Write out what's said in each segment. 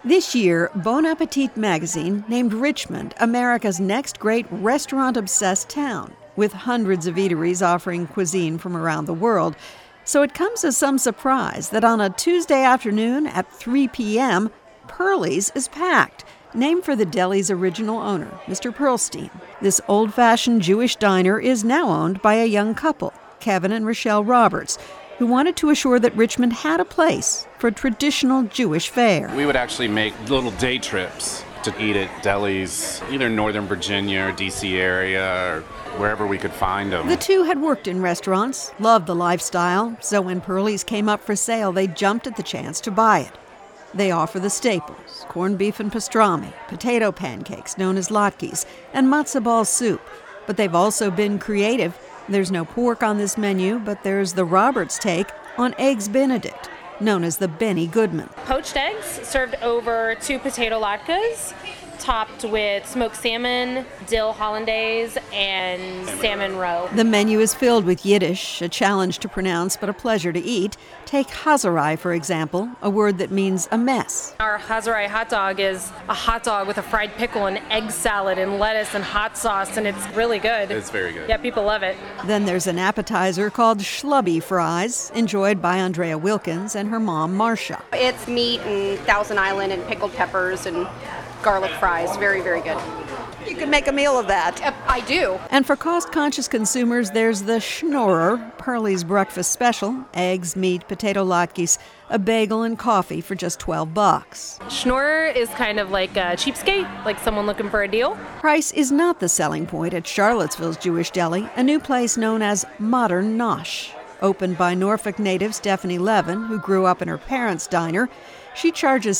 This year, Bon Appetit magazine named Richmond America's next great restaurant-obsessed town, with hundreds of eateries offering cuisine from around the world. So it comes as some surprise that on a Tuesday afternoon at 3 p.m., Pearlie's is packed, named for the deli's original owner, Mr. Pearlstein. This old-fashioned Jewish diner is now owned by a young couple, Kevin and Rochelle Roberts, who wanted to assure that Richmond had a place for traditional Jewish fare. We would actually make little day trips to eat at delis, either Northern Virginia or D.C. area or wherever we could find them. The two had worked in restaurants, loved the lifestyle, so when Pearlie's came up for sale, they jumped at the chance to buy it. They offer the staples, corned beef and pastrami, potato pancakes known as latkes, and matzo ball soup. But they've also been creative. There's no pork on this menu, but there's the Roberts take on Eggs Benedict, known as the Benny Goodman. Poached eggs served over 2 potato latkes, topped with smoked salmon, dill hollandaise, and salmon roe. The menu is filled with Yiddish, a challenge to pronounce but a pleasure to eat. Take Chazarai, for example, a word that means a mess. Our Chazarai hot dog is a hot dog with a fried pickle and egg salad and lettuce and hot sauce, and it's really good. It's very good. Yeah, people love it. Then there's an appetizer called Schlubby Fries, enjoyed by Andrea Wilkins and her mom, Marcia. It's meat and Thousand Island and pickled peppers and garlic fries. Very, very good. You can make a meal of that. I do. And for cost-conscious consumers, there's the Schnorrer, Pearlie's breakfast special, eggs, meat, potato latkes, a bagel, and coffee for just $12. Schnorrer is kind of like a cheapskate, like someone looking for a deal. Price is not the selling point at Charlottesville's Jewish Deli, a new place known as Modern Nosh. Opened by Norfolk native Stephanie Levin, who grew up in her parents' diner, she charges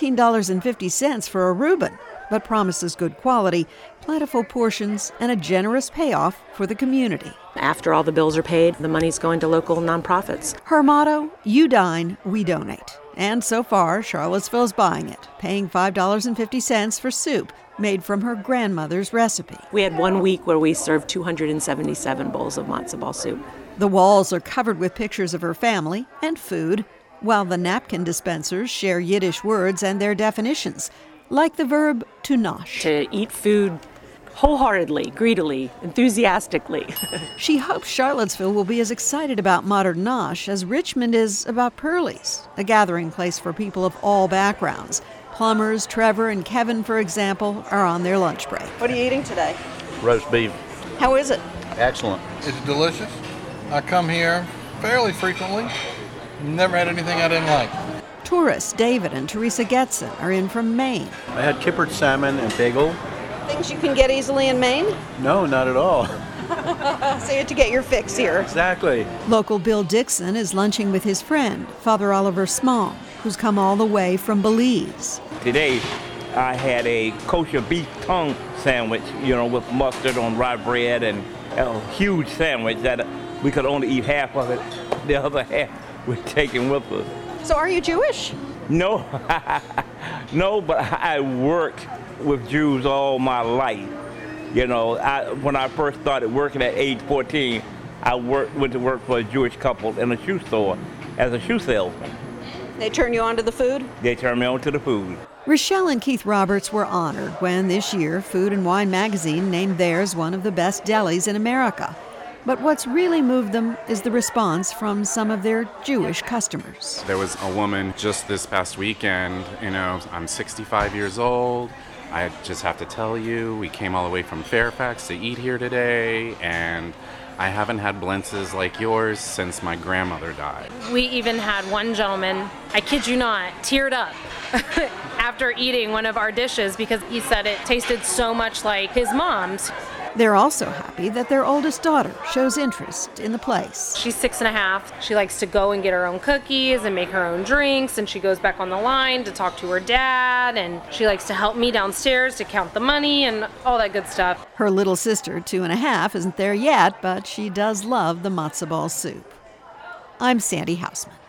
$16.50 for a Reuben, but promises good quality, plentiful portions, and a generous payoff for the community. After all the bills are paid, the money's going to local nonprofits. Her motto, you dine, we donate. And so far, Charlottesville's buying it, paying $5.50 for soup made from her grandmother's recipe. We had 1 week where we served 277 bowls of matzo ball soup. The walls are covered with pictures of her family and food, while the napkin dispensers share Yiddish words and their definitions, like the verb to nosh. To eat food wholeheartedly, greedily, enthusiastically. She hopes Charlottesville will be as excited about Modern Nosh as Richmond is about Pearlie's, a gathering place for people of all backgrounds. Plumbers, Trevor and Kevin, for example, are on their lunch break. What are you eating today? Roast beef. How is it? Excellent. It's delicious. I come here fairly frequently. Never had anything I didn't like. Tourists David and Teresa Getson are in from Maine. I had kippered salmon and bagel. Things you can get easily in Maine? No, not at all. So you have to get your fix here. Exactly. Local Bill Dixon is lunching with his friend, Father Oliver Small, who's come all the way from Belize. Today, I had a kosher beef tongue sandwich, with mustard on rye bread, and a huge sandwich that we could only eat half of it. The other half we're taking with us. So are you Jewish? No, no, but I worked with Jews all my life. When I first started working at age 14, I went to work for a Jewish couple in a shoe store as a shoe salesman. They turn you on to the food? They turned me on to the food. Rochelle and Keith Roberts were honored when this year Food and Wine magazine named theirs one of the best delis in America. But what's really moved them is the response from some of their Jewish customers. There was a woman just this past weekend, I'm 65 years old. I just have to tell you, we came all the way from Fairfax to eat here today, and I haven't had blintzes like yours since my grandmother died. We even had one gentleman, I kid you not, teared up after eating one of our dishes because he said it tasted so much like his mom's. They're also happy that their oldest daughter shows interest in the place. She's 6.5. She likes to go and get her own cookies and make her own drinks, and she goes back on the line to talk to her dad, and she likes to help me downstairs to count the money and all that good stuff. Her little sister, 2.5, isn't there yet, but she does love the matzo ball soup. I'm Sandy Hausman.